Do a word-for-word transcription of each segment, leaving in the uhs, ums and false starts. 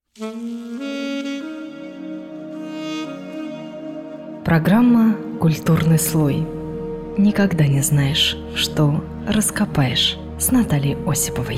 Программа «Культурный слой». Никогда не знаешь, что раскопаешь, с Натальей Осиповой.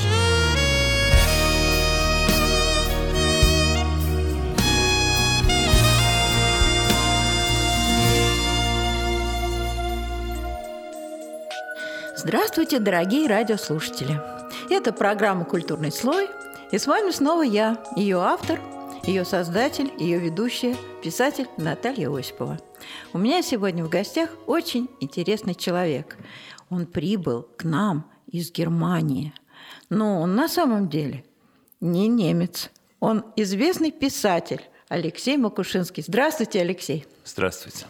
Здравствуйте, дорогие радиослушатели! Это программа «Культурный слой», и с вами снова я, ее автор, ее создатель, ее ведущая, писатель Наталья Осипова. У меня сегодня в гостях очень интересный человек. Он прибыл к нам из Германии, но он на самом деле не немец. Он известный писатель Алексей Макушинский. Здравствуйте, Алексей! Здравствуйте!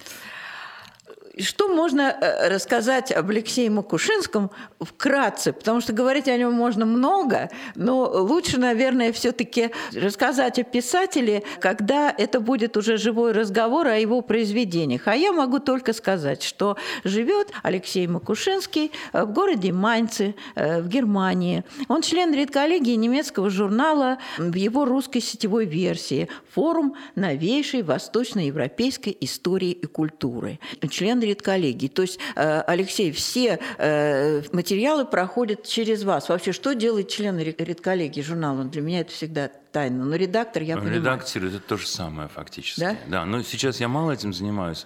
Что можно рассказать об Алексее Макушинском вкратце? Потому что говорить о нем можно много, но лучше, наверное, все-таки рассказать о писателе, когда это будет уже живой разговор о его произведениях. А я могу только сказать, что живет Алексей Макушинский в городе Майнце, в Германии. Он член редколлегии немецкого журнала в его русской сетевой версии «Форум новейшей восточноевропейской истории и культуры». Член редколлегии. То есть, Алексей, все материалы проходят через вас. Вообще, что делает член редколлегии журнала? Для меня это всегда тайна. Но редактор, я понимаю. Редактор – это то же самое фактически. Да? Да, но сейчас я мало этим занимаюсь.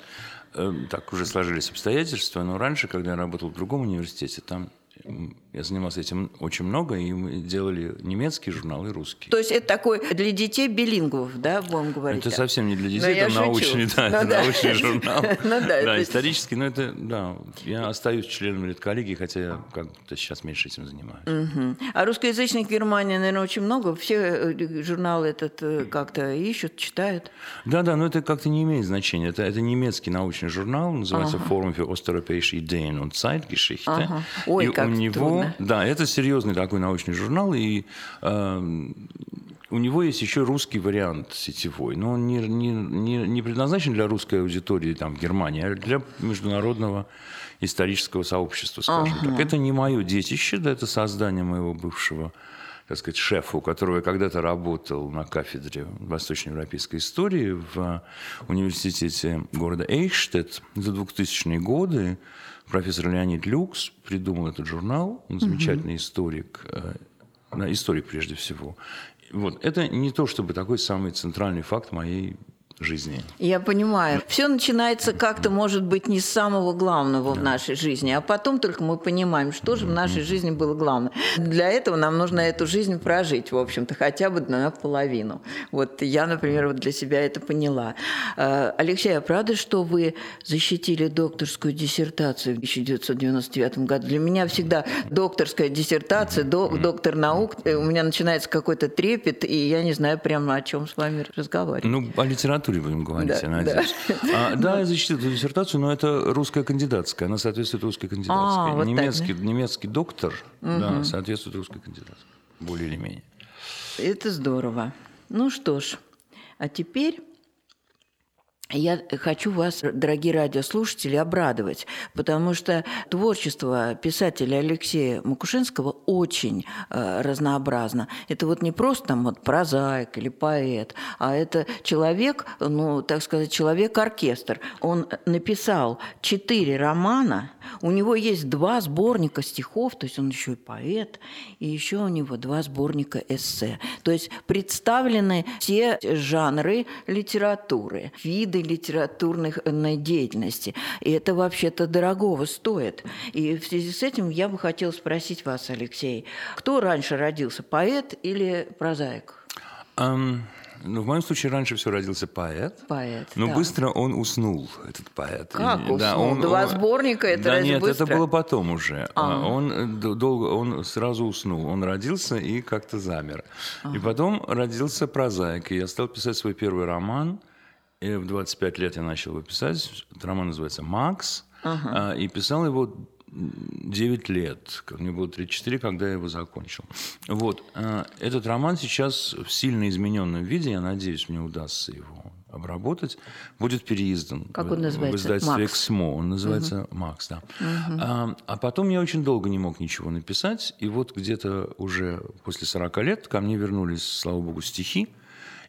Так уже сложились обстоятельства. Но раньше, когда я работал в другом университете, там я занимался этим очень много, и мы делали немецкий журнал и русский. То есть это такой для детей билингвов, да, будем говорить? Это да? совсем не для детей, это научный, да, ну, это да. научный журнал. ну, да, да, это... исторический, но это, да, я остаюсь членом редколлегии, хотя я как-то сейчас меньше этим занимаюсь. Угу. А русскоязычных в Германии, наверное, очень много. Все журналы этот как-то ищут, читают. Да, да, но это как-то не имеет значения. Это, это немецкий научный журнал, называется ага. «Forum für Osteuropäische Ideen und Zeitgeschichte». Ага. Ой, и как у него, трудно. Да, это серьезный такой научный журнал, и э, у него есть еще русский вариант сетевой, но он не, не, не, не предназначен для русской аудитории там, в Германии, а для международного исторического сообщества, скажем ага. так. Это не мое детище, да, это создание моего бывшего, так сказать, шефа, у которого я когда-то работал на кафедре восточноевропейской истории в университете города Эйхштедт за двухтысячные годы. Профессор Леонид Люкс придумал этот журнал, он замечательный mm-hmm. историк, э, историк прежде всего. Вот. Это не то чтобы такой самый центральный факт моей жизни. Я понимаю. Все начинается как-то, может быть, не с самого главного да. в нашей жизни, а потом только мы понимаем, что же в нашей жизни было главное. Для этого нам нужно эту жизнь прожить, в общем-то, хотя бы наполовину. Вот я, например, вот для себя это поняла. Алексей, а правда, что вы защитили докторскую диссертацию в тысяча девятьсот девяносто девятом году? Для меня всегда докторская диссертация, доктор наук, у меня начинается какой-то трепет, и я не знаю прямо, о чем с вами разговаривать. Ну, о литературе будем говорить, да, я надеюсь. Да, а, да, я защитил эту диссертацию, но это русская кандидатская, она соответствует русской кандидатской. А, вот немецкий, так, да? немецкий доктор угу. да, соответствует русской кандидатской, более или менее. Это здорово. Ну что ж, а теперь... Я хочу вас, дорогие радиослушатели, обрадовать, потому что творчество писателя Алексея Макушинского очень э, разнообразно. Это вот не просто там вот прозаик или поэт, а это человек, ну, так сказать, человек-оркестр. Он написал четыре романа, у него есть два сборника стихов, то есть он еще и поэт, и еще у него два сборника эссе. То есть представлены все жанры литературы, виды литературной деятельности. И это вообще-то дорогого стоит. И в связи с этим я бы хотела спросить вас, Алексей, кто раньше родился, поэт или прозаик? Um... Ну, в моем случае раньше все родился поэт, поэт но да. быстро он уснул, этот поэт. Как уснул? Да, он, Два он... сборника, это да, разве нет, быстро? это было потом уже. А. Он, долго, он сразу уснул, он родился и как-то замер. Ага. И потом родился прозаик, и я стал писать свой первый роман, и в двадцать пять лет я начал его писать. Этот роман называется «Макс», ага. и писал его девять лет, мне было тридцать четыре, когда я его закончил. Вот. Этот роман сейчас в сильно измененном виде, я надеюсь, мне удастся его обработать, будет переиздан. Как он называется? В издательстве Макс. «Эксмо». Он называется угу. «Макс», да. Угу. А, а потом я очень долго не мог ничего написать, и вот где-то уже после сорока лет ко мне вернулись, слава богу, стихи,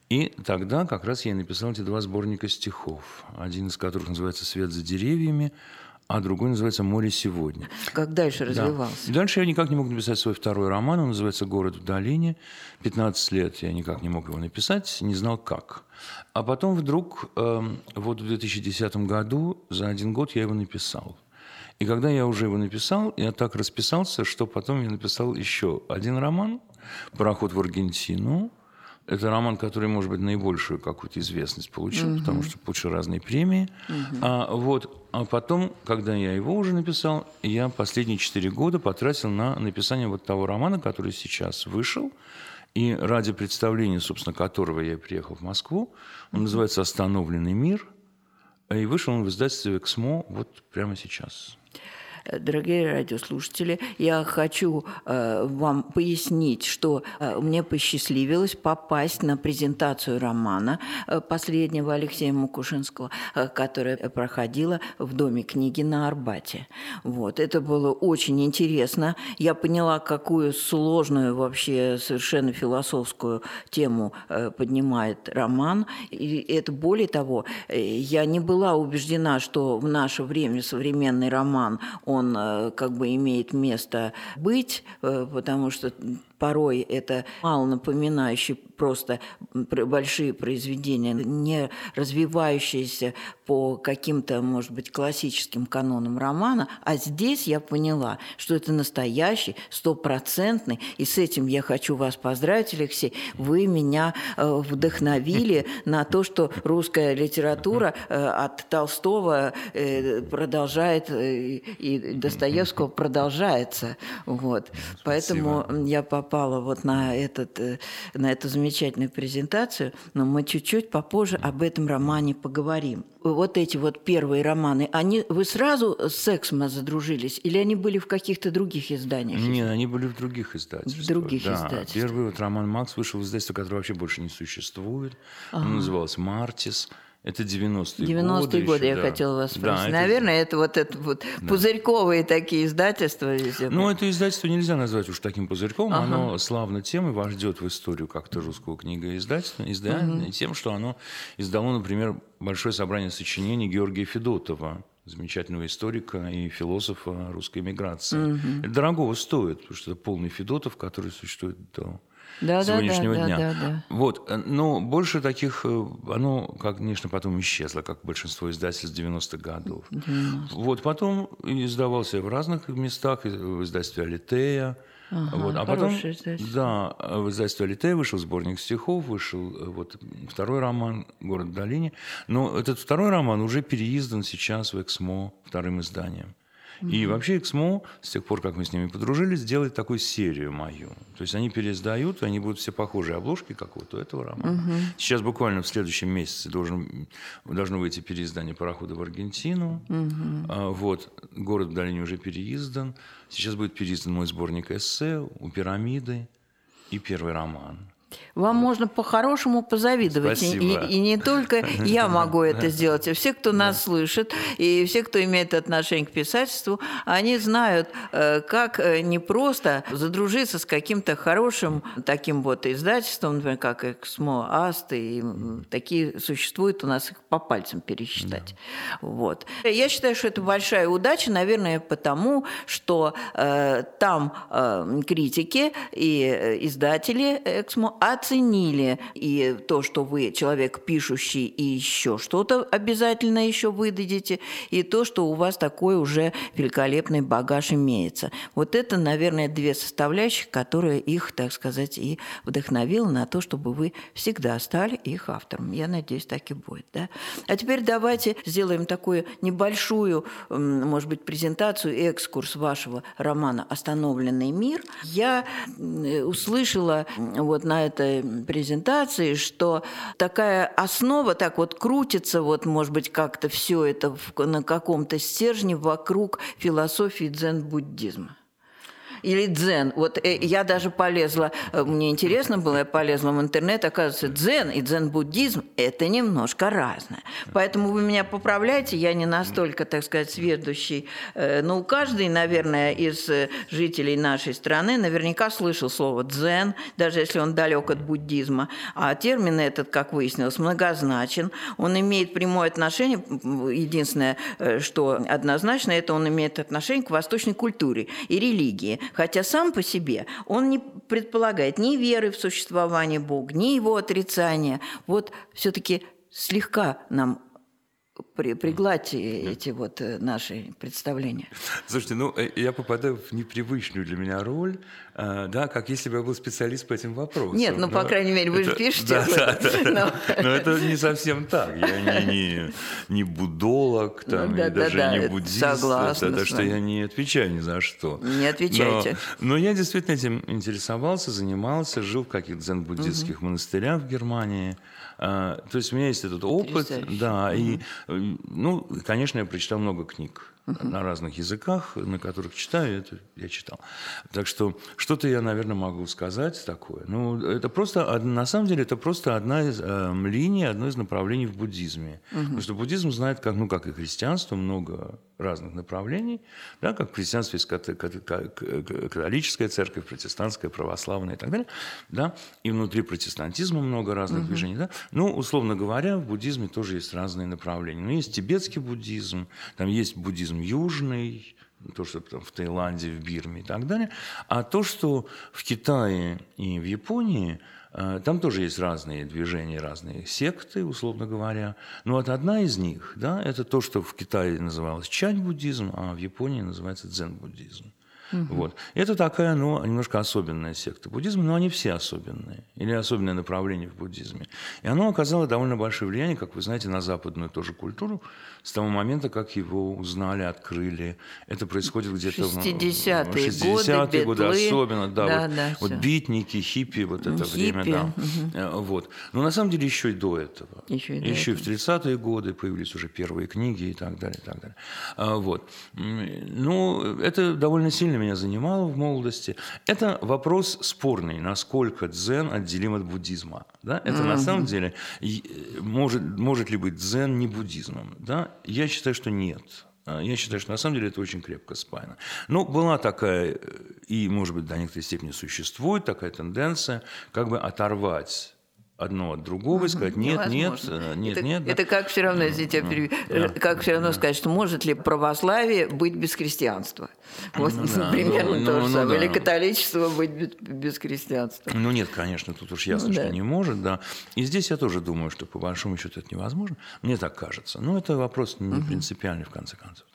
И тогда как раз я и написал эти два сборника стихов, один из которых называется «Свет за деревьями», а другой называется «Море сегодня». Как дальше развивался? Да. Дальше я никак не мог написать свой второй роман, он называется «Город в долине». пятнадцать лет я никак не мог его написать, не знал как. А потом вдруг, э, вот в две тысячи десятом году, за один год я его написал. И когда я уже его написал, я так расписался, что потом я написал еще один роман «Пароход в Аргентину». Это роман, который, может быть, наибольшую какую-то известность получил, uh-huh. потому что получил разные премии. Uh-huh. А, вот, а потом, когда я его уже написал, я последние четыре года потратил на написание вот того романа, который сейчас вышел. И ради представления, собственно, которого я приехал в Москву, он uh-huh. называется «Остановленный мир». И вышел он в издательстве «Эксмо» вот прямо сейчас. Дорогие радиослушатели, я хочу э, вам пояснить, что э, мне посчастливилось попасть на презентацию романа э, последнего Алексея Макушинского, э, которая проходила в Доме книги на Арбате. Вот. Это было очень интересно. Я поняла, какую сложную, вообще совершенно философскую тему э, поднимает роман. И это, более того, э, я не была убеждена, что в наше время современный роман, он он как бы имеет место быть, потому что порой это мало напоминающие просто большие произведения, не развивающиеся по каким-то, может быть, классическим канонам романа. А здесь я поняла, что это настоящий, стопроцентный. И с этим я хочу вас поздравить, Алексей. Вы меня вдохновили на то, что русская литература от Толстого продолжает, и Достоевского продолжается. Вот. Поэтому я попала попала вот на, этот, на эту замечательную презентацию, но мы чуть-чуть попозже об этом романе поговорим. Вот эти вот первые романы, они, вы сразу с «Эксмо» задружились или они были в каких-то других изданиях? Нет, они были в других издательствах. В других да. издательствах. Первый вот роман «Макс» вышел в издательство, которое вообще больше не существует. Ага. Он назывался «Мартис». Это девяностые, девяностые годы. годы я да. хотела вас спросить. Да, Наверное, это, это вот, это вот да. пузырьковые такие издательства. Ну, это издательство нельзя назвать уж таким пузырьком. Ага. Оно славно тем и войдет в историю как-то русского книгоиздательства, издания, угу. тем, что оно издало, например, большое собрание сочинений Георгия Федотова, замечательного историка и философа русской эмиграции. Угу. Это дорогого стоит, потому что это полный Федотов, который существует до... Да, сегодняшнего да, да, дня. Да, да, да. Вот. Но больше таких, оно, конечно, потом исчезло, как большинство издательств девяностых годов. девяностых. Вот. Потом издавался в разных местах, в издательстве «Алитея». Ага, вот. А потом, издательство. да, в издательстве «Алитея» вышел сборник стихов, вышел вот второй роман «Город в долине». Но этот второй роман уже переиздан сейчас в «Эксмо» вторым изданием. Mm-hmm. И вообще «Эксмо», с тех пор, как мы с ними подружились, делает такую серию мою. То есть они переиздают, они будут все похожие обложки, как вот у этого романа. Mm-hmm. Сейчас буквально в следующем месяце должен, должно выйти переиздание «Парохода в Аргентину». Mm-hmm. А, вот, «Город в долине» уже переиздан. Сейчас будет переиздан мой сборник эссе «У пирамиды» и первый роман. Вам можно по-хорошему позавидовать. И, и, и не только я могу это сделать, а все, кто нас слышит, и все, кто имеет отношение к писательству, они знают, как не просто задружиться с каким-то хорошим таким вот издательством, например, как «Эксмо», «Аст», и такие существуют у нас, их по пальцам пересчитать. Да. Вот. Я считаю, что это большая удача, наверное, потому, что э, там э, критики и издатели «Эксмо» оценили и то, что вы человек пишущий, и еще что-то обязательно еще выдадите, и то, что у вас такой уже великолепный багаж имеется. Вот это, наверное, две составляющие, которые их, так сказать, и вдохновило на то, чтобы вы всегда стали их автором. Я надеюсь, так и будет. Да? А теперь давайте сделаем такую небольшую, может быть, презентацию, экскурс вашего романа «Остановленный мир». Я услышала вот на этой презентации, что такая основа так вот крутится, вот, может быть, как-то все это в, на каком-то стержне вокруг философии дзен-буддизма. Или дзен. Вот э, я даже полезла, э, мне интересно было, я полезла в интернет, оказывается, дзен и дзен-буддизм – это немножко разное. Поэтому вы меня поправляйте, я не настолько, так сказать, сведущий. Э, но каждый, наверное, из жителей нашей страны наверняка слышал слово дзен, даже если он далек от буддизма. А термин этот, как выяснилось, многозначен. Он имеет прямое отношение, единственное, что однозначно, это он имеет отношение к восточной культуре и религии. Хотя сам по себе он не предполагает ни веры в существование Бога, ни его отрицания. Вот все-таки слегка нам при, пригладьте эти вот наши представления. Слушайте, ну, я попадаю в непривычную для меня роль, да, как если бы я был специалист по этим вопросам. Нет, ну, по крайней мере, вы это, же пишете. Да, да, да, но... но это не совсем так. Я не, не, не буддолог, там, ну, да, и да, даже да, не буддист. Согласна. Так что я не отвечаю ни за что. Не отвечайте. Но, но я действительно этим интересовался, занимался, жил в каких-то дзен-буддистских угу. монастырях в Германии. То есть у меня есть этот опыт, да, угу. и, ну, конечно, я прочитал много книг uh-huh. на разных языках, на которых читаю, это я читал. Так что что-то я, наверное, могу сказать такое. Ну, это просто, на самом деле, это просто одна из э, линий, одно из направлений в буддизме. Uh-huh. Потому что буддизм знает, как, ну, как и христианство, много разных направлений, да, как в христианстве есть католическая церковь, протестантская, православная и так далее, да, и внутри протестантизма много разных uh-huh. движений, да. Ну, условно говоря, в буддизме тоже есть разные направления. Ну, есть тибетский буддизм, там есть буддизм южный, то, что там в Таиланде, в Бирме и так далее. А то, что в Китае и в Японии, там тоже есть разные движения, разные секты, условно говоря. Но вот одна из них, да, это то, что в Китае называлось чань-буддизм, а в Японии называется дзен-буддизм. Угу. Вот. Это такая, ну, немножко особенная секта буддизма, но они все особенные, или особенное направление в буддизме. И оно оказало довольно большое влияние, как вы знаете, на западную тоже культуру с того момента, как его узнали, открыли. Это происходит где-то в шестидесятые, шестидесятые годы, годы, особенно, да, да, вот, да, вот битники, хиппи, вот это хиппи. время, да. Угу. Вот. Но на самом деле еще и до этого. Еще и, до еще этого. и в тридцатые годы появились уже первые книги и так далее, и так далее. Вот. Ну, это довольно сильно меня занимало в молодости. Это вопрос спорный, насколько дзен отделим от буддизма. Да? Это mm-hmm. на самом деле может, может ли быть дзен не буддизмом? Да? Я считаю, что нет. Я считаю, что на самом деле это очень крепко спаяно. Но была такая, и, может быть, до некоторой степени существует такая тенденция, как бы оторвать одно от другого и сказать нет, нет, нет, это, нет. Это да. как все равно, если я перебью, да. как все равно да. сказать, что может ли православие быть без христианства? Вот ну, да. примерно ну, то же ну, самое. Ну, Или да. католичество быть без, без христианства? Ну нет, конечно, тут уж ясно, ну, что да. не может, да. И здесь я тоже думаю, что по большому счету это невозможно. Мне так кажется. Но это вопрос не угу. принципиальный в конце концов.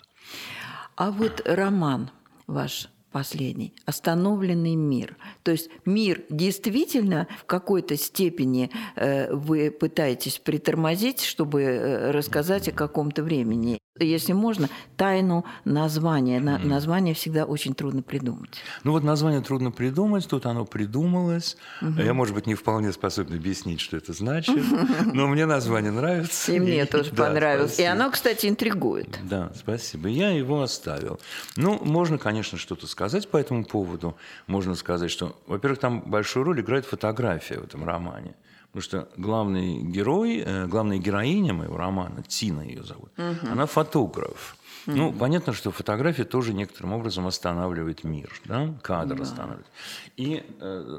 А вот роман ваш последний, «Остановленный мир». То есть мир действительно в какой-то степени э, вы пытаетесь притормозить, чтобы э, рассказать о каком-то времени. Если можно, тайну названия. На, название всегда очень трудно придумать. Ну вот название трудно придумать, тут оно придумалось. Угу. Я, может быть, не вполне способен объяснить, что это значит, но мне название нравится. И мне тоже понравилось. И оно, кстати, интригует. Да, спасибо. Я его оставил. Ну, можно, конечно, что-то сказать по этому поводу. Можно сказать, что, во-первых, там большую роль играет фотография в этом романе. Потому что главный герой, главная героиня моего романа, Тина ее зовут, угу. она фотограф. Угу. Ну, понятно, что фотография тоже некоторым образом останавливает мир, да? Кадр да. останавливает. И э,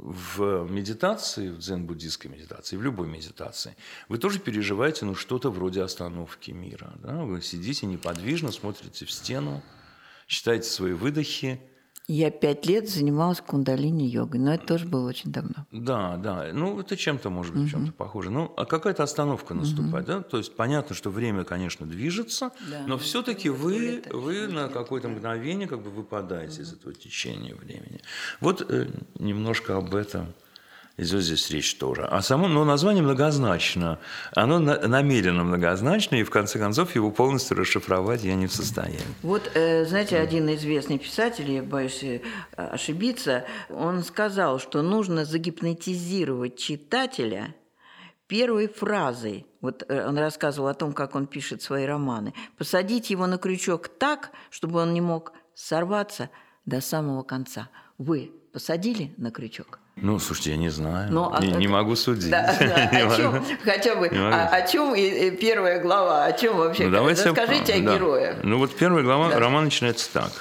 в медитации, в дзен-буддистской медитации, в любой медитации, вы тоже переживаете ну, что-то вроде остановки мира. Да? Вы сидите неподвижно, смотрите в стену, считаете свои выдохи. Я пять лет занималась кундалини-йогой, но это тоже было очень давно. Да, да. Ну, это чем-то, может быть, uh-huh. чем-то похоже. Ну, а какая-то остановка наступает, uh-huh. да? То есть понятно, что время, конечно, движется, да, но все-таки вы, вы на какое-то мгновение как бы выпадаете uh-huh. из этого течения времени. Вот э, немножко об этом идет здесь речь тоже. А само ну, название многозначно. Оно на, намеренно многозначно, и в конце концов его полностью расшифровать я не в состоянии. Вот, э, знаете, один известный писатель, я боюсь ошибиться, он сказал, что нужно загипнотизировать читателя первой фразой. Вот он рассказывал о том, как он пишет свои романы. Посадить его на крючок так, чтобы он не мог сорваться, до самого конца вы посадили на крючок? Ну, слушайте, я не знаю, ну, не, а, не могу судить. Да, да. О чем, хотя бы, о, о чем и, и первая глава, о чем вообще? Ну, давайте расскажите я, о да. герое. Ну вот первая глава, да. роман начинается так.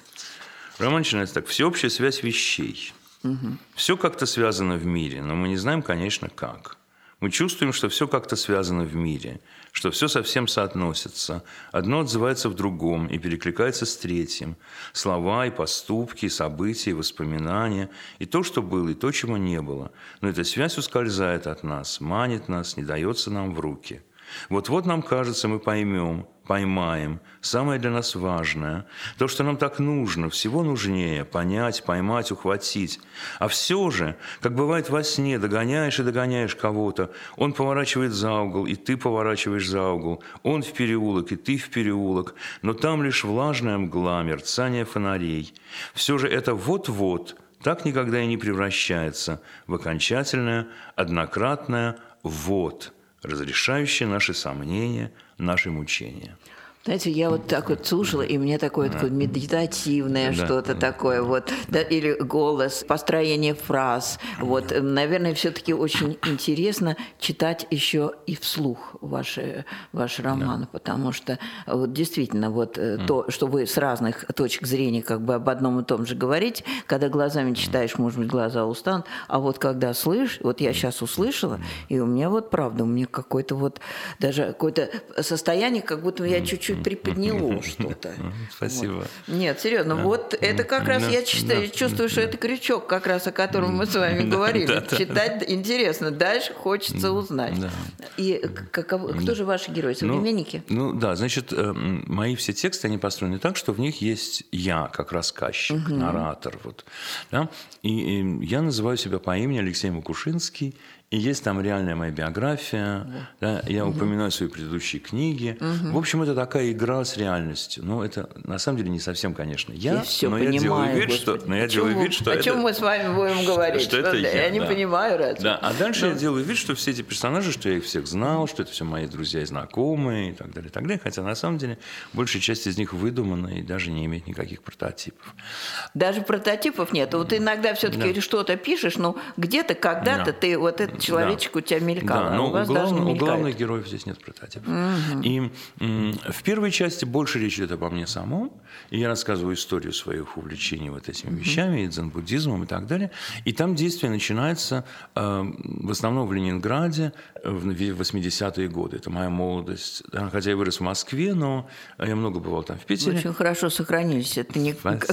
Роман начинается так. Всеобщая связь вещей. Угу. Все как-то связано в мире, но мы не знаем, конечно, как. Мы чувствуем, что все как-то связано в мире, что все совсем соотносится. Одно отзывается в другом и перекликается с третьим. Слова и поступки, и события, и воспоминания, и то, что было, и то, чего не было. Но эта связь ускользает от нас, манит нас, не дается нам в руки. Вот-вот нам кажется, мы поймем, поймаем самое для нас важное, то, что нам так нужно, всего нужнее понять, поймать, ухватить. А все же, как бывает во сне, догоняешь и догоняешь кого-то, он поворачивает за угол, и ты поворачиваешь за угол, он в переулок, и ты в переулок, но там лишь влажная мгла, мерцание фонарей. Все же это вот-вот так никогда и не превращается в окончательное, однократное «вот», разрешающее наши сомнения, наши мучения. Знаете, я вот так вот слушала, и мне такое, такое медитативное да. что-то такое, вот, да, или голос, построение фраз. Вот, наверное, все-таки очень интересно читать еще и вслух ваш, ваш роман, да. потому что вот, действительно вот mm. то, что вы с разных точек зрения как бы об одном и том же говорите, когда глазами читаешь, может быть, глаза устанут, а вот когда слышишь, вот я сейчас услышала, и у меня вот правда, у меня какое-то вот даже какое-то состояние, как будто я чуть-чуть приподняло что-то. Спасибо. Вот. Нет, серьезно, да. вот это как раз да. я чувствую, да. чувствую, что это крючок, как раз о котором мы с вами говорили. Да, да, Читать да. интересно, дальше хочется узнать. Да. И каков, кто да. же ваши герои, современники? Ну, ну да, значит, мои все тексты, они построены так, что в них есть я, как рассказчик, угу. наратор. Вот, да? и, и я называю себя по имени Алексей Макушинский. И есть там реальная моя биография, да, я угу. упоминаю свои предыдущие книги. Угу. В общем, это такая игра с реальностью. Но это на самом деле не совсем, конечно, я, я все но, понимаю, я делаю вид, что, но я делаю вид, что о это... чем мы с вами будем говорить? Что, что это я, я не да. понимаю, разве? Да, а дальше но... я делаю вид, что все эти персонажи, что я их всех знал, что это все мои друзья и знакомые и так далее, и так далее. Хотя на самом деле большая часть из них выдумана и даже не имеет никаких прототипов. Даже прототипов нет. Вот иногда все-таки да. что-то пишешь, но где-то, когда-то да. ты вот этот человечек да. у тебя мелькало, да, но а у вас у, глав... даже не у главных героев здесь нет прототипов. Угу. И м, в первой части больше речь идет обо мне самом, и я рассказываю историю своих увлечений вот этими угу. вещами, и дзен-буддизмом и так далее. И там действие начинается э, в основном в Ленинграде в восьмидесятые годы. Это моя молодость. Да, хотя я вырос в Москве, но я много бывал там в Питере. Вы очень хорошо сохранились. Это не как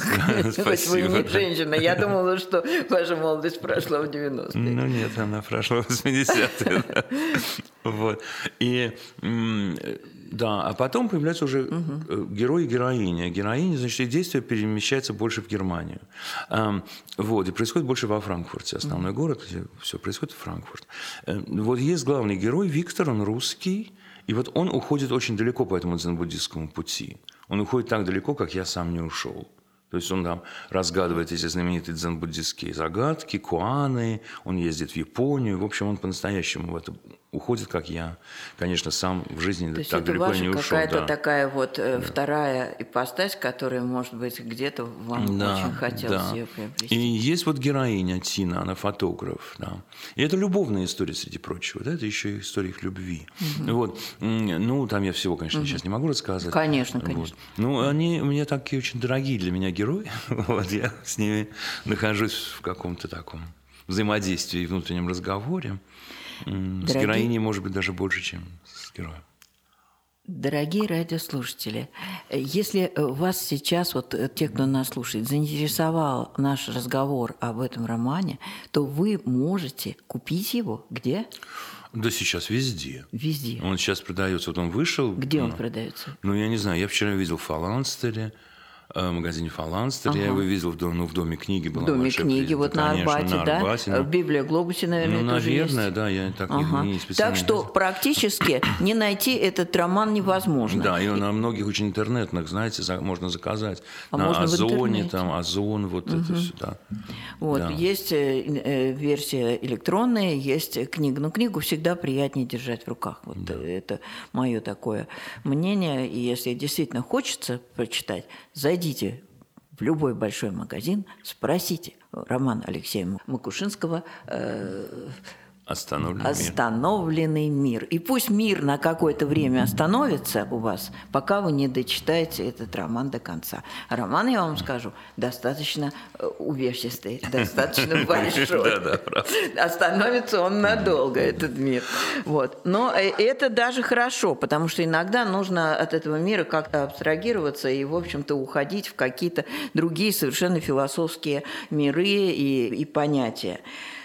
вы не женщина. Я думала, что ваша молодость прошла в девяностые. Ну нет, она прошла в восьмидесятые. Вот. И да, а потом появляются уже угу. герой и героиня. Героиня, значит, и действие перемещается больше в Германию. Вот, и происходит больше во Франкфурте. Основной угу. город, где все происходит в Франкфурте. Вот есть главный герой Виктор, он русский. И вот он уходит очень далеко по этому дзен-буддистскому пути. Он уходит так далеко, как я сам не ушел. То есть он там разгадывает эти знаменитые дзен-буддистские загадки, куаны, он ездит в Японию. В общем, он по-настоящему в это уходит, как я, конечно, сам в жизни То так далеко не ушел. То есть это ваша какая-то да. такая вот да. вторая ипостась, которая, может быть, где-то вам да, очень хотелось да. ее приобрести. И есть вот героиня Тина, она фотограф. Да. И это любовная история, среди прочего. Да? Это еще и история их любви. Угу. Вот. Ну, там я всего, конечно, угу. сейчас не могу рассказать. Конечно, конечно. Вот. Ну, они мне такие очень дорогие для меня герои. Вот. Я с ними нахожусь в каком-то таком взаимодействии и внутреннем разговоре. Дорогие... С героиней, может быть, даже больше, чем с героем. Дорогие радиослушатели, если вас сейчас, вот те, кто нас слушает, заинтересовал наш разговор об этом романе, то вы можете купить его где? Да сейчас везде. Везде. Он сейчас продается. Вот он вышел. Где ну, он продается? Ну, я не знаю. Я вчера видел в Фаланстере. В магазине «Фаланстер». Ага. Я его видел в доме, ну, в доме книги. Была в доме книги, вот на Арбате, на да? Арбате, но... В Библиоглобусе, наверное, ну, тоже наверное, есть. да, я так ага. не, не специально... Так что практически не найти этот роман невозможно. Да, и на многих очень интернетных, знаете, можно заказать. А на можно Озоне, там, Озон, вот угу. это сюда. Вот, да. Есть версия электронная, есть книга. Но книгу всегда приятнее держать в руках. Вот да. Это мое такое мнение. И если действительно хочется прочитать, зайдите в любой большой магазин, спросите роман Алексея Макушинского э, Остановленный, «Остановленный мир». И пусть мир на какое-то время остановится у вас, пока вы не дочитаете этот роман до конца. Роман, я вам скажу, достаточно увесистый, достаточно большой. Остановится он надолго, этот мир. Вот. Но это даже хорошо, потому что иногда нужно от этого мира как-то абстрагироваться и, в общем-то, уходить в какие-то другие совершенно философские миры и, и понятия.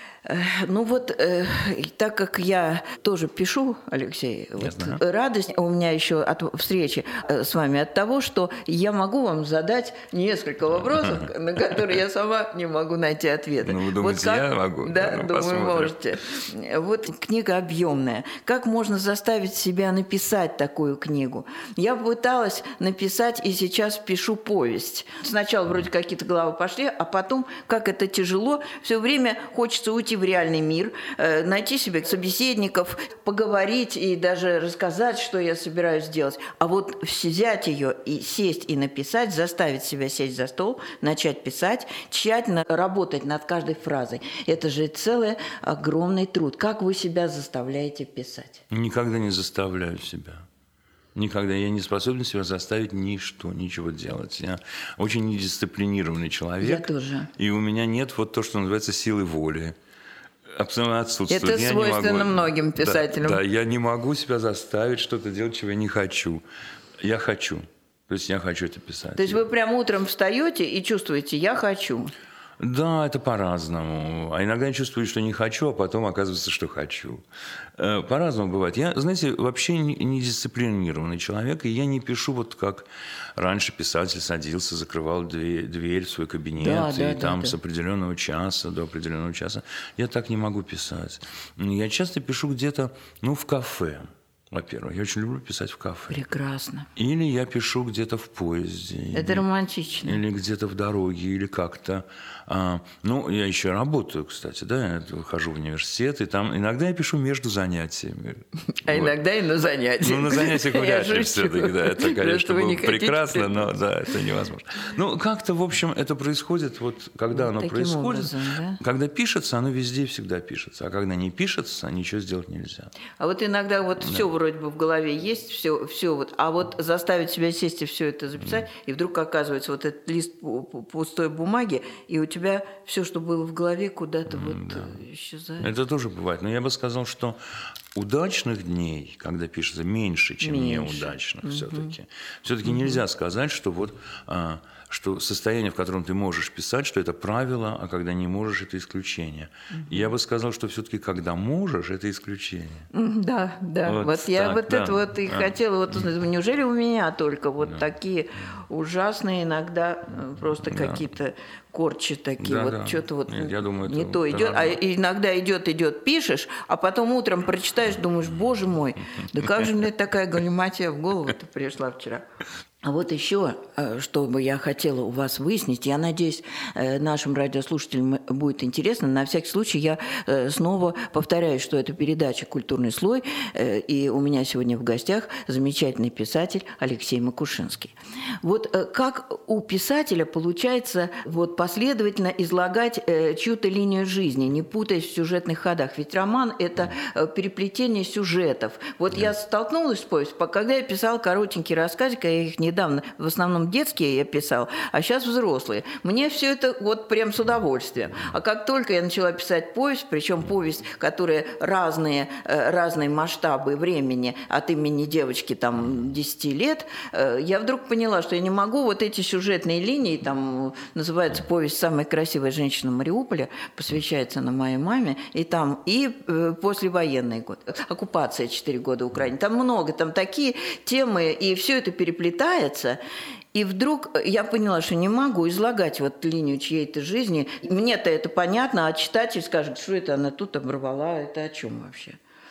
Ну вот, э, так как я тоже пишу, Алексей, вот, радость у меня еще от встречи с вами от того, что я могу вам задать несколько вопросов, на которые я сама не могу найти ответа. Ну, вы думаете, вот как, я могу? Да, ну, думаю, посмотрим. можете. Вот книга объемная. Как можно заставить себя написать такую книгу? Я пыталась написать и сейчас пишу повесть. Сначала вроде какие-то главы пошли, а потом, как это тяжело, все время хочется уйти в реальный мир, найти себе собеседников, поговорить и даже рассказать, что я собираюсь сделать. А вот взять ее и сесть и написать, заставить себя сесть за стол, начать писать, тщательно работать над каждой фразой. Это же целый огромный труд. Как вы себя заставляете писать? Никогда не заставляю себя. Никогда я не способен себя заставить ничто, ничего делать. Я очень недисциплинированный человек. Я тоже. И у меня нет вот то, что называется силы воли. Абсолютно отсутствует. Это я свойственно могу, многим писателям. Да, да, я не могу себя заставить что-то делать, чего я не хочу. Я хочу. То есть я хочу это писать. То есть вы прям утром встаете и чувствуете «я хочу». Да, это по-разному. А иногда я чувствую, что не хочу, а потом оказывается, что хочу. По-разному бывает. Я, знаете, вообще не дисциплинированный человек, и я не пишу вот как раньше писатель садился, закрывал дверь, дверь в свой кабинет, да, и да, там да, с да. определенного часа до определенного часа. Я так не могу писать. Я часто пишу где-то, ну, в кафе. Во-первых, я очень люблю писать в кафе. Прекрасно. Или я пишу где-то в поезде. Это или, романтично. Или где-то в дороге, или как-то. А, ну, я еще работаю, кстати, да, я хожу в университет, и там иногда я пишу между занятиями. А вот. Иногда и на занятиях. Ну, на занятиях вряд ли все-таки, да, это, конечно, было прекрасно, но да, это невозможно. Ну, как-то, в общем, это происходит, вот когда оно Таким происходит, образом, да? Когда пишется, оно везде всегда пишется, а когда не пишется, ничего сделать нельзя. А вот иногда вот да. все вроде бы в голове есть, все, все вот, а вот заставить себя сесть и все это записать, mm. и вдруг оказывается вот этот лист пустой бумаги, и у тебя все, что было в голове, куда-то вот да. исчезает. Это тоже бывает. Но я бы сказал, что удачных дней, когда пишется, меньше, чем меньше. неудачных mm-hmm. все-таки. Все-таки mm-hmm. нельзя сказать, что вот а, что состояние, в котором ты можешь писать, что это правило, а когда не можешь, это исключение. Mm-hmm. Я бы сказал, что все-таки когда можешь, это исключение. Mm-hmm. Да, да. Вот, вот я так, вот да. это вот и а. хотела вот узнать. Неужели у меня только вот да. такие ужасные иногда просто да. какие-то корчи такие, да, вот да. что-то вот Нет, я думаю, не то идет, а иногда идет, идет, пишешь, а потом утром прочитаешь, думаешь, боже мой, да как же мне такая галиматия в голову-то пришла вчера. А вот еще, что бы я хотела у вас выяснить, я надеюсь, нашим радиослушателям будет интересно. На всякий случай я снова повторяю, что это передача «Культурный слой», и у меня сегодня в гостях замечательный писатель Алексей Макушинский. Вот как у писателя получается вот последовательно излагать чью-то линию жизни, не путаясь в сюжетных ходах? Ведь роман – это переплетение сюжетов. Вот yeah. я столкнулась с повестью, когда я писала коротенький рассказик, я их не недавно, в основном детские я писал, а сейчас взрослые. Мне все это вот прям с удовольствием. А как только я начала писать повесть, причем повесть, которая разные, разные масштабы времени, от имени девочки там десяти лет, я вдруг поняла, что я не могу вот эти сюжетные линии, там называется повесть «Самая красивая женщина Мариуполя», посвящается она моей маме, и там и послевоенный год, оккупация четыре года Украины. Там много, там такие темы, и все это переплетается. И вдруг я поняла, что не могу излагать вот линию чьей-то жизни. Мне-то это понятно, а читатель скажет, что это она тут оборвала, это о чем вообще?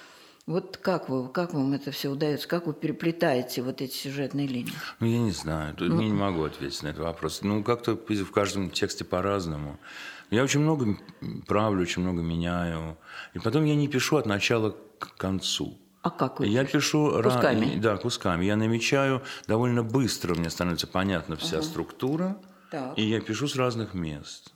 Вот как вы, как вам это все удается? Как вы переплетаете вот эти сюжетные линии? Ну, я не знаю. Тут ну, я не могу ответить на этот вопрос. Ну, как-то в каждом тексте по-разному. Я очень много правлю, очень много меняю. И потом я не пишу от начала к концу. А как вы? Я пишу кусками? Да, кусками. Я намечаю довольно быстро, мне становится понятна вся ага. структура. Так. И я пишу с разных мест.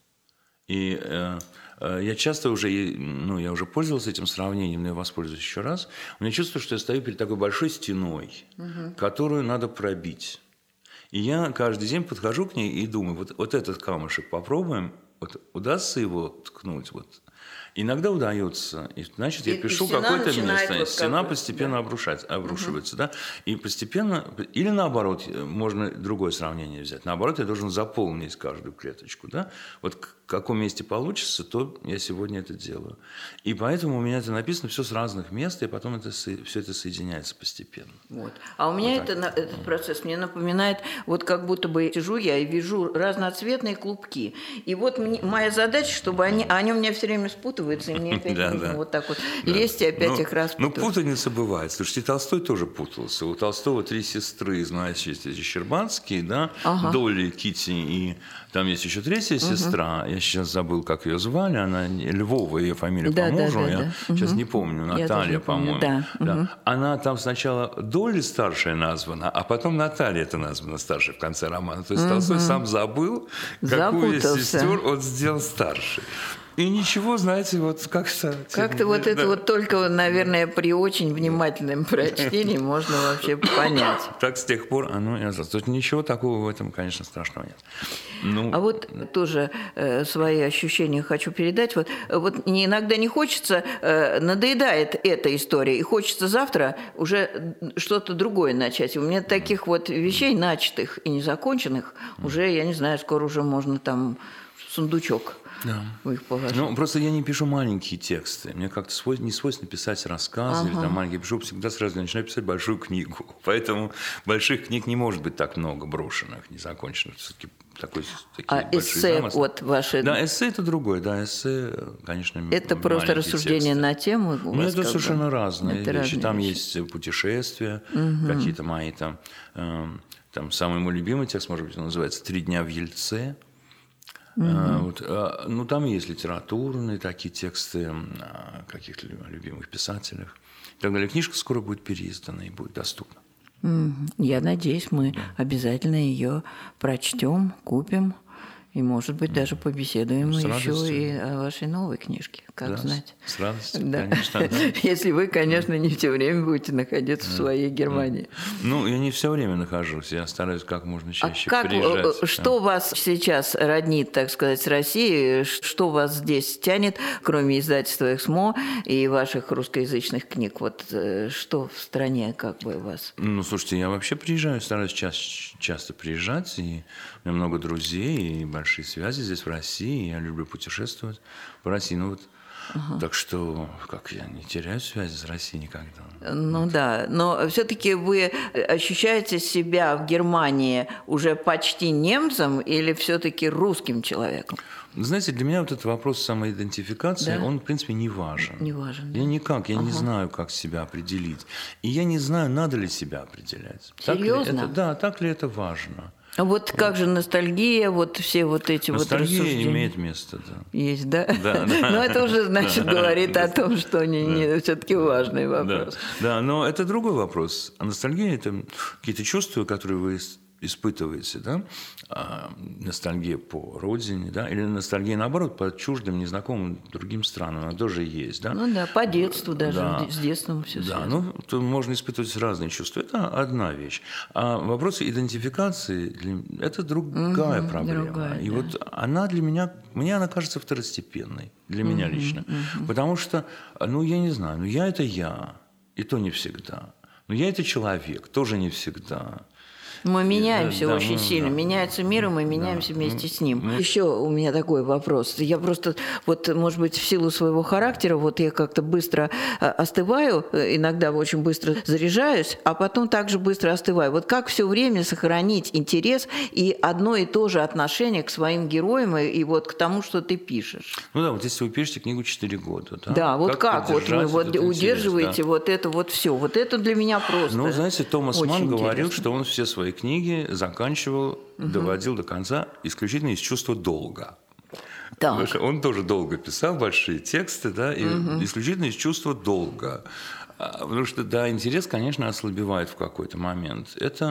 И э, э, я часто уже, ну, я уже пользовался этим сравнением, но я воспользуюсь еще раз. У меня чувство, что я стою перед такой большой стеной, угу. которую надо пробить. И я каждый день подхожу к ней и думаю, вот, вот этот камушек попробуем, вот удастся его ткнуть, вот. Иногда удается, и, значит, я и, пишу и какое-то место, вот стена постепенно да. обрушать, обрушивается, угу. да, и постепенно, или наоборот, можно другое сравнение взять, наоборот, я должен заполнить каждую клеточку, да, вот в каком месте получится, то я сегодня это делаю. И поэтому у меня это написано все с разных мест, и потом это, все это соединяется постепенно. Вот. А у меня вот это, этот процесс мне напоминает, вот как будто бы сижу я и вижу разноцветные клубки, и вот мне, моя задача, чтобы они, они у меня все время спутываются, и мне опять да, нужно да. вот так вот да. лезть и опять ну, их распутывать. Ну, путаница бывает. Слушайте, Толстой тоже путался. У Толстого три сестры, значит, эти Щербанские, да, ага. Долли, Кити, и там есть еще третья угу. сестра, я сейчас забыл, как ее звали, она Львова, ее фамилия да, по мужу, да, да, я да. сейчас угу. не помню, Наталья, по-моему. Да. Да. Угу. Она там сначала Долли старшая названа, а потом Наталья это названа старшей в конце романа. То есть угу. Толстой сам забыл, какую из сестер он сделал старшей. И ничего, знаете, вот как-то... Как-то вот да. это вот только, наверное, при очень внимательном прочтении можно вообще понять. Так с тех пор оно и осталось. То есть ничего такого в этом, конечно, страшного нет. Ну, а вот да. тоже э, свои ощущения хочу передать. Вот, вот иногда не хочется, э, надоедает эта история, и хочется завтра уже что-то другое начать. У меня таких вот вещей, начатых и незаконченных, уже, я не знаю, скоро уже можно там сундучок. Да. Ну, просто я не пишу маленькие тексты. Мне как-то свой, не свойственно писать рассказы ага. или там маленькие. Я пишу всегда сразу начинаю писать большую книгу. Поэтому больших книг не может быть так много брошенных, незаконченных. Все-таки такой, такие а эссе замыслы. Вот ваши... Да, эссе это другое. Да, эссе, конечно, это просто рассуждение тексты. На тему? Ну, это совершенно бы... разные это вещи. Там вещи. Есть путешествия, угу. какие-то мои там... Э, там самый мой любимый текст, может быть, он называется «Три дня в Ельце». Угу. А, вот, а, ну, там есть литературные такие тексты о каких-то любимых писателях. И так далее. Книжка скоро будет переиздана и будет доступна. Угу. Я надеюсь, мы да. обязательно ее прочтем, купим. И, может быть, даже побеседуем с еще радостью. И о вашей новой книжке, как да, знать. С радостью, да. конечно. Да. Если вы, конечно, не все время будете находиться да. в своей Германии. Ну, я не все время нахожусь, я стараюсь как можно чаще а как, приезжать. Что да. вас сейчас роднит, так сказать, с Россией? Что вас здесь тянет, кроме издательства «Эксмо» и ваших русскоязычных книг? Вот что в стране как бы у вас? Ну, слушайте, я вообще приезжаю, стараюсь ча- часто приезжать, и у меня много друзей, и большие связи здесь в России, я люблю путешествовать по России. Ну вот, ага. так что, как я не теряю связи с Россией никогда. Ну вот. Да, но все-таки вы ощущаете себя в Германии уже почти немцем или все-таки русским человеком? Знаете, для меня вот этот вопрос самоидентификации, да? он, в принципе, не важен. Не важен. Я никак, я ага. не знаю, как себя определить. И я не знаю, надо ли себя определять. Серьезно? Так ли это, да, так ли это важно. А вот как же ностальгия, вот все вот эти ностальгия вот рассуждения? Имеет место, да. Есть, да? Да, да. Но это уже, значит, говорит о том, что не, не, все-таки важный вопрос. Да. да, но это другой вопрос. А ностальгия – это какие-то чувства, которые вы испытываете, да? А, ностальгия по родине, да? Или ностальгия, наоборот, по чуждым, незнакомым другим странам. Она тоже есть, да? Ну да, по детству даже, да. с детством все Да, связано. Ну, то можно испытывать разные чувства. Это одна вещь. А вопросы идентификации – это другая угу, проблема. Другая, И да. вот она для меня, мне она кажется второстепенной, для угу, меня лично. Угу. Потому что, ну, я не знаю, ну, я – это я, и то не всегда. Но я – это человек, тоже не всегда. Мы меняемся да, очень да, сильно. Да, Меняется мир, и мы меняемся да, вместе ну, с ним. Ну, Еще у меня такой вопрос. Я просто, вот, может быть, в силу своего характера, вот я как-то быстро остываю, иногда очень быстро заряжаюсь, а потом также быстро остываю. Вот как все время сохранить интерес и одно и то же отношение к своим героям и, и вот к тому, что ты пишешь? Ну да, вот если вы пишете книгу четыре года, да? Да, вот как, как вот вы вот удерживаете интерес, да? вот это вот все. Вот это для меня просто. Ну, знаете, Томас Манн говорил, интересно. что он все свои книги заканчивал, угу. доводил до конца исключительно из чувства долга. Потому что он тоже долго писал большие тексты, да, и угу. исключительно из чувства долга. Потому что, да, интерес, конечно, ослабевает в какой-то момент. Это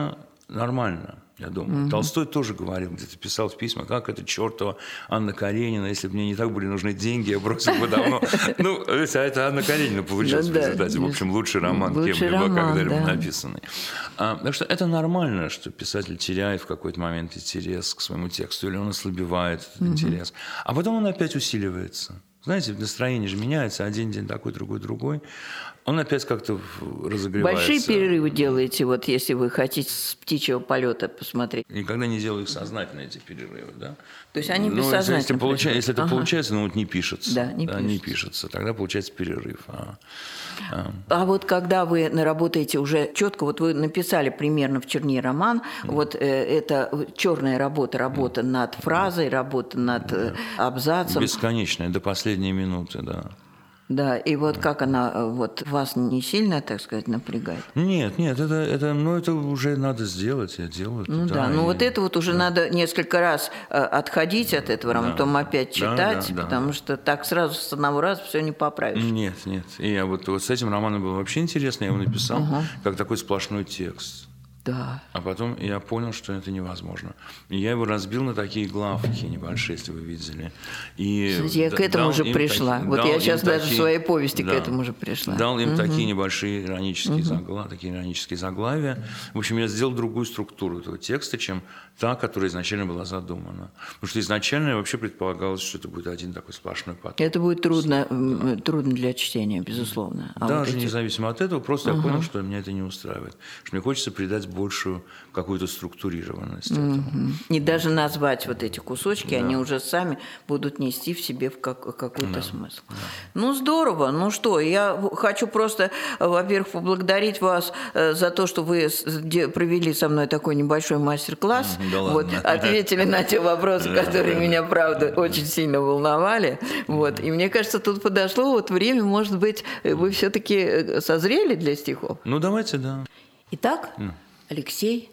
нормально, я думаю. Mm-hmm. Толстой тоже говорил, где-то писал в письмах, как это чертова Анна Каренина, если бы мне не так были нужны деньги, я бросил бы давно. Ну, а это Анна Каренина получилась в результате. В общем, лучший роман кем-либо когда-либо написанный. Так что это нормально, что писатель теряет в какой-то момент интерес к своему тексту, или он ослабевает этот интерес. А потом он опять усиливается. Знаете, настроение же меняется, один день такой, другой, другой. Он опять как-то разогревается. Большие перерывы делаете, вот если вы хотите с птичьего полета посмотреть? Никогда не делаю их сознательно, эти перерывы, да? То есть они бессознательно? Ну, если, получается, если это ага. получается, ну вот не пишется. Да, не, да, пишется. не пишется. Тогда получается перерыв. А, а. а вот когда вы работаете уже четко, вот вы написали примерно в черне роман, mm. вот э, это черная работа, работа mm. над фразой, работа над э, абзацем. Бесконечная, до последней минуты, да. Да, и вот как она вот вас не сильно, так сказать, напрягает? Нет, нет, это, это, ну, это уже надо сделать, я делаю. Ну да, да, ну и, вот это вот уже да. надо несколько раз отходить от этого, да. потом опять читать, да, да, потому да. что так сразу с одного раза все не поправишь. Нет, нет, и я вот, вот с этим романом было вообще интересно, я его написал угу. как такой сплошной текст. Да. А потом я понял, что это невозможно. И я его разбил на такие главки небольшие, если вы видели. И Слушайте, я к этому уже пришла. Таки, вот я сейчас даже такие, в своей повести да, к этому уже пришла. Дал им угу. такие небольшие иронические, угу. загла, такие иронические заглавия. В общем, я сделал другую структуру этого текста, чем та, которая изначально была задумана. Потому что изначально вообще предполагалось, что это будет один такой сплошной поток. Это будет трудно, да. трудно для чтения, безусловно. А Даже вот эти... независимо от этого, просто угу. я понял, что меня это не устраивает. Что мне хочется придать большую какую-то структурированность. Mm-hmm. И даже назвать вот эти кусочки, да. они уже сами будут нести в себе как, какой-то да. смысл. Да. Ну, здорово. Ну что, я хочу просто, во-первых, поблагодарить вас за то, что вы провели со мной такой небольшой мастер-класс. Да вот, ответили на те вопросы, которые меня, правда, очень сильно волновали. Вот. И мне кажется, тут подошло вот время, может быть, вы все-таки созрели для стихов? Ну, давайте, да. Итак, Алексей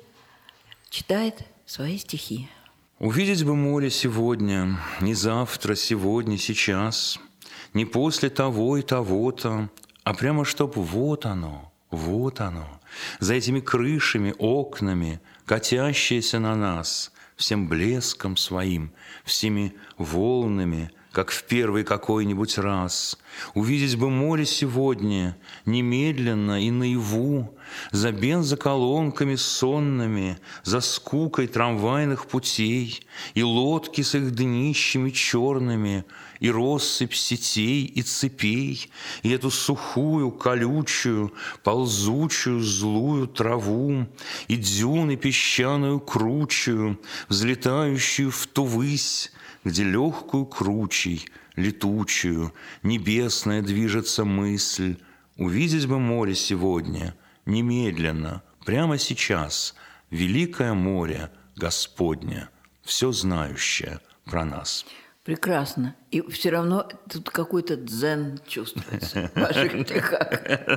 читает свои стихи. «Увидеть бы море сегодня, не завтра, сегодня, сейчас, не после того и того-то, а прямо чтоб вот оно, вот оно, за этими крышами, окнами, катящееся на нас, всем блеском своим, всеми волнами, как в первый какой-нибудь раз. Увидеть бы море сегодня, немедленно и наяву, за бензоколонками сонными, за скукой трамвайных путей, и лодки с их днищами черными, и россыпь сетей и цепей, и эту сухую, колючую, ползучую, злую траву, и дюны песчаную кручую, взлетающую в ту высь, где легкую кручей, летучую, небесная движется мысль. Увидеть бы море сегодня, немедленно, прямо сейчас, великое море Господне, все знающее про нас». Прекрасно. И все равно тут какой-то дзен чувствуется в ваших стихах.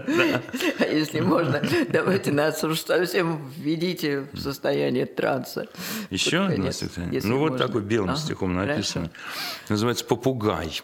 А если можно, давайте нас уж совсем введите в состояние транса. Еще одно стихотворение? Ну вот такой белым стихом написано. Называется «Попугай».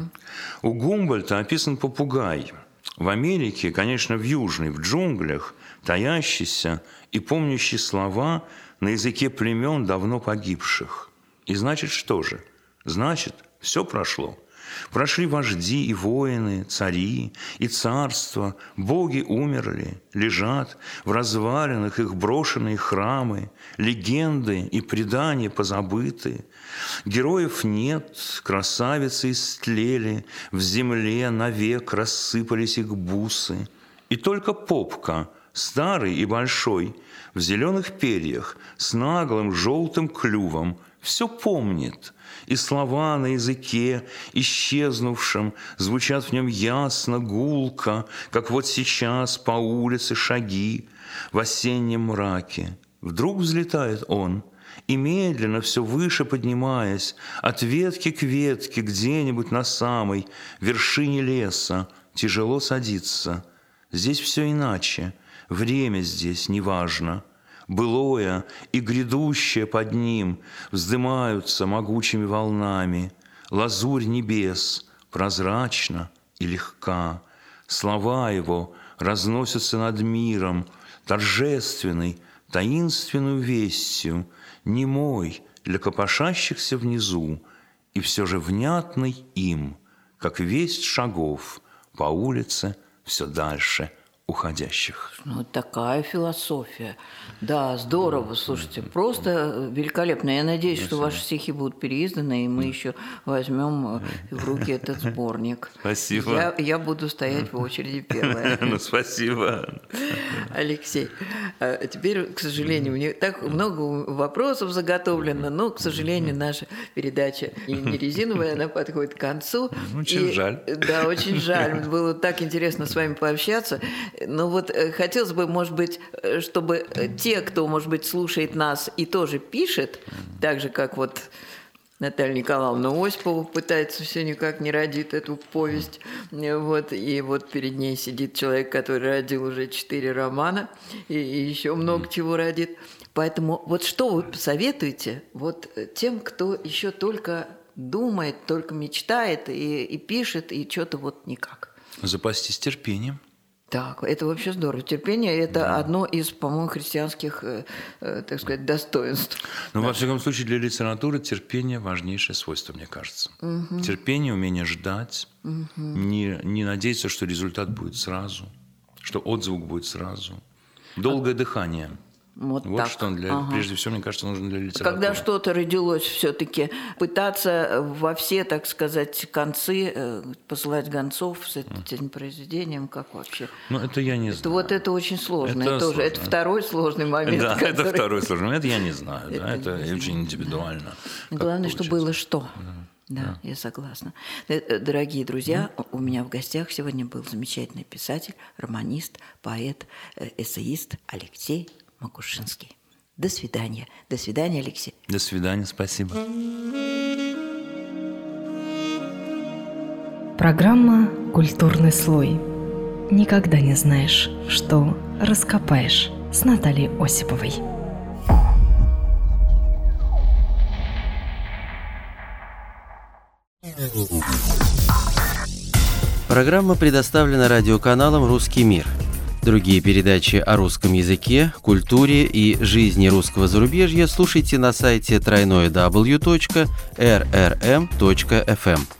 У Гумбольдта описан попугай. В Америке, конечно, в южной, в джунглях, таящийся и помнящий слова на языке племен давно погибших. И значит, что же? Значит, все прошло. Прошли вожди и воины, цари и царства, боги умерли, лежат в развалинах их брошенные храмы, легенды и предания позабыты. Героев нет, красавицы истлели, в земле навек рассыпались их бусы. И только попка, старый и большой, в зеленых перьях, с наглым желтым клювом, все помнит, и слова на языке исчезнувшем звучат в нем ясно, гулко, как вот сейчас по улице шаги в осеннем мраке. Вдруг взлетает он, и медленно, все выше поднимаясь, от ветки к ветке где-нибудь на самой вершине леса, тяжело садится. Здесь все иначе, время здесь неважно. Былое и грядущее под ним вздымаются могучими волнами. Лазурь небес прозрачна и легка. Слова его разносятся над миром, торжественный, таинственную вестью, немой для копошащихся внизу, и все же внятный им, как весть шагов по улице все дальше уходящих. Ну, такая философия. Да, здорово, слушайте, просто великолепно. Я надеюсь, Спасибо. Что ваши стихи будут переизданы, и мы еще возьмем в руки этот сборник. Спасибо. Я, я буду стоять в очереди первая. Ну, спасибо. Алексей, теперь, к сожалению, мне так много вопросов заготовлено, но, к сожалению, наша передача не резиновая, она подходит к концу. Очень и, жаль. Да, очень жаль. Было так интересно с вами пообщаться. Но вот хотелось бы, может быть, чтобы те, кто, может быть, слушает нас и тоже пишет, так же, как вот Наталья Николаевна Осипова пытается, все никак не родит эту повесть. Вот, и вот перед ней сидит человек, который родил уже четыре романа и, и еще много чего родит. Поэтому вот что вы посоветуете вот тем, кто еще только думает, только мечтает и, и пишет, и что-то вот никак? Запастись терпением. Так, это вообще здорово. Терпение – это да. одно из, по-моему, христианских, э, э, так сказать, достоинств. Ну, да. во всяком случае, для литературы терпение – важнейшее свойство, мне кажется. Угу. Терпение, умение ждать, угу. не, не надеяться, что результат будет сразу, что отзвук будет сразу. Долгое а... дыхание. Вот, вот так. что для, ага. прежде всего, мне кажется, нужно для литературы. Когда что-то родилось, все-таки пытаться во все, так сказать, концы посылать гонцов с этим произведением, как вообще? Ну, это я не это, знаю. Вот это очень сложно. Это, тоже. сложно. Это второй сложный момент. Да, который... это второй сложный момент, я не знаю. Это, да, это очень индивидуально. Да. Главное, чтобы было что. Да. Да, да, я согласна. Дорогие друзья, mm. у меня в гостях сегодня был замечательный писатель, романист, поэт, эссеист Алексей Макушинский. До свидания. До свидания, Алексей. До свидания, спасибо. Программа «Культурный слой». Никогда не знаешь, что раскопаешь. С Натальей Осиповой. Программа предоставлена радиоканалом «Русский мир». Другие передачи о русском языке, культуре и жизни русского зарубежья слушайте на сайте дабл ю дабл ю дабл ю точка эр эр эм точка эф эм.